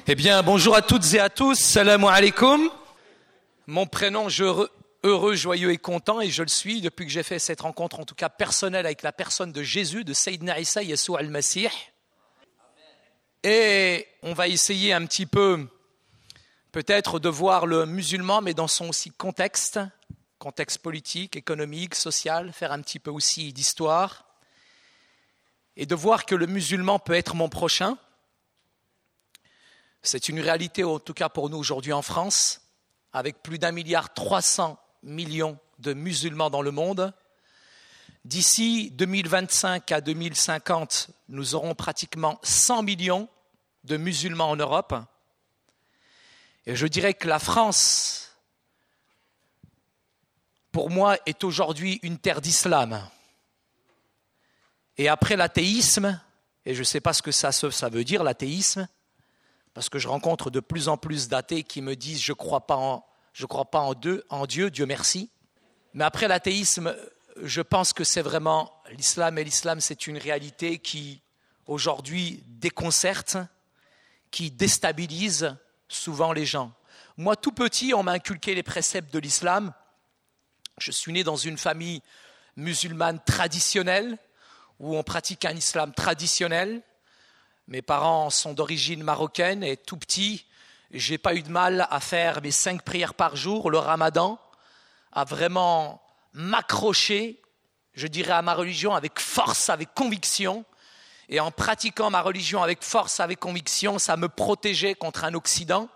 Eh bien, bonjour à toutes et à tous, salam alaikum. Mon prénom, heureux, joyeux et content, et je le suis depuis que j'ai fait cette rencontre, en tout cas personnelle, avec la personne de Jésus, de Sayyidina Isa Yesou al-Masih. Et on va essayer un petit peu, peut-être, de voir le musulman, mais dans son aussi contexte politique, économique, social, faire un petit peu aussi d'histoire, et de voir que le musulman peut être mon prochain. C'est une réalité, en tout cas pour nous aujourd'hui en France, avec plus d'1,3 milliard de musulmans dans le monde. D'ici 2025 à 2050, nous aurons pratiquement 100 millions de musulmans en Europe. Et je dirais que la France, pour moi, est aujourd'hui une terre d'islam. Et après l'athéisme, et je ne sais pas ce que ça veut dire, l'athéisme, parce que je rencontre de plus en plus d'athées qui me disent « je ne crois pas en Dieu, Dieu merci ». Mais après l'athéisme, je pense que c'est vraiment l'islam, et l'islam c'est une réalité qui aujourd'hui déconcerte, qui déstabilise souvent les gens. Moi tout petit, on m'a inculqué les préceptes de l'islam. Je suis né dans une famille musulmane traditionnelle, où on pratique un islam traditionnel. Mes parents sont d'origine marocaine et tout petit, je n'ai pas eu de mal à faire mes 5 prières par jour, le ramadan, à vraiment m'accrocher, je dirais, à ma religion avec force, avec conviction. Et en pratiquant ma religion avec force, avec conviction, ça me protégeait contre un Occident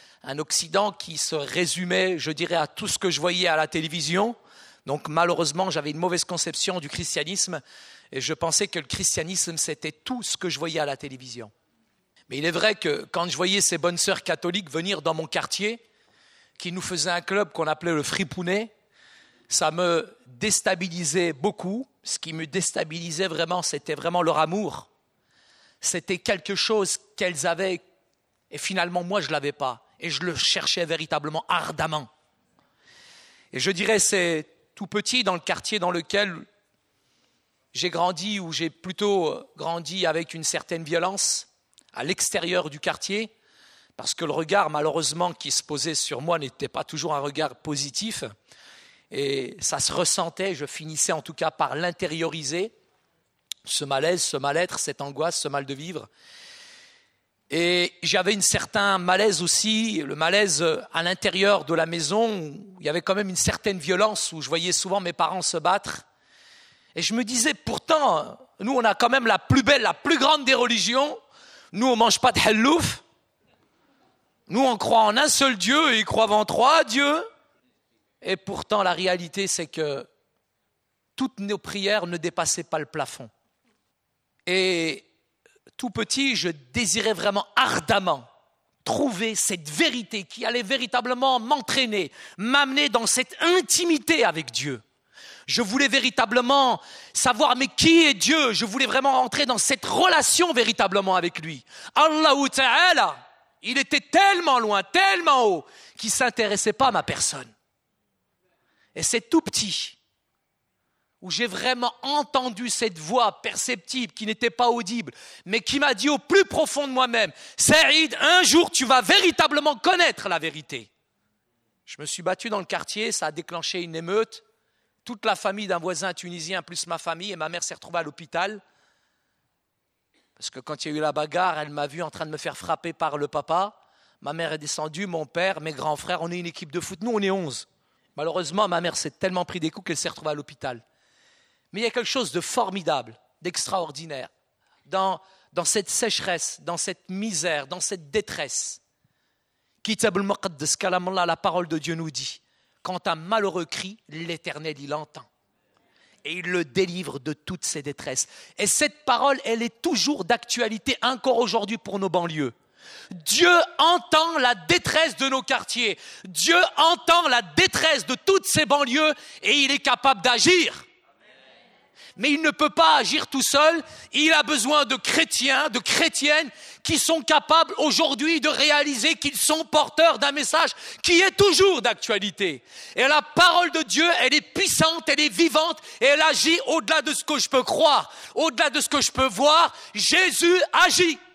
qui se résumait, je dirais, à tout ce que je voyais à la télévision. Donc malheureusement, j'avais une mauvaise conception du christianisme. Et je pensais que le christianisme, c'était tout ce que je voyais à la télévision. Mais il est vrai que quand je voyais ces bonnes sœurs catholiques venir dans mon quartier, qui nous faisaient un club qu'on appelait le Fripounet, ça me déstabilisait beaucoup. Ce qui me déstabilisait vraiment, c'était vraiment leur amour. C'était quelque chose qu'elles avaient, et finalement, moi, je ne l'avais pas. Et je le cherchais véritablement ardemment. Et je dirais, c'est tout petit dans le quartier dans lequel j'ai grandi, ou j'ai plutôt grandi avec une certaine violence à l'extérieur du quartier, parce que le regard, malheureusement, qui se posait sur moi n'était pas toujours un regard positif, et ça se ressentait, je finissais en tout cas par l'intérioriser, ce malaise, ce mal-être, cette angoisse, ce mal de vivre. Et j'avais un certain malaise aussi, le malaise à l'intérieur de la maison, où il y avait quand même une certaine violence, où je voyais souvent mes parents se battre. Et je me disais, pourtant, nous, on a quand même la plus belle, la plus grande des religions. Nous, on ne mange pas de hallouf. Nous, on croit en un seul Dieu et ils croient en 3 dieux. Et pourtant, la réalité, c'est que toutes nos prières ne dépassaient pas le plafond. Et tout petit, je désirais vraiment ardemment trouver cette vérité qui allait véritablement m'entraîner, m'amener dans cette intimité avec Dieu. Je voulais véritablement savoir, mais qui est Dieu? Je voulais vraiment entrer dans cette relation véritablement avec lui. Allahu Ta'ala, il était tellement loin, tellement haut, qu'il ne s'intéressait pas à ma personne. Et c'est tout petit, où j'ai vraiment entendu cette voix perceptible, qui n'était pas audible, mais qui m'a dit au plus profond de moi-même, Saïd, un jour tu vas véritablement connaître la vérité. Je me suis battu dans le quartier, ça a déclenché une émeute. Toute la famille d'un voisin tunisien, plus ma famille, et ma mère s'est retrouvée à l'hôpital. Parce que quand il y a eu la bagarre, elle m'a vu en train de me faire frapper par le papa. Ma mère est descendue, mon père, mes grands frères, on est une équipe de foot. Nous, on est 11. Malheureusement, ma mère s'est tellement pris des coups qu'elle s'est retrouvée à l'hôpital. Mais il y a quelque chose de formidable, d'extraordinaire, dans cette sécheresse, dans cette misère, dans cette détresse. Kitab al-Muqaddas, Kalam Allah, la parole de Dieu nous dit, quand un malheureux crie, l'Éternel, il entend. Et il le délivre de toutes ses détresses. Et cette parole, elle est toujours d'actualité, encore aujourd'hui pour nos banlieues. Dieu entend la détresse de nos quartiers. Dieu entend la détresse de toutes ces banlieues et il est capable d'agir. Mais il ne peut pas agir tout seul. Il a besoin de chrétiens, de chrétiennes qui sont capables aujourd'hui de réaliser qu'ils sont porteurs d'un message qui est toujours d'actualité. Et la parole de Dieu, elle est puissante, elle est vivante et elle agit au-delà de ce que je peux croire, au-delà de ce que je peux voir. Jésus agit.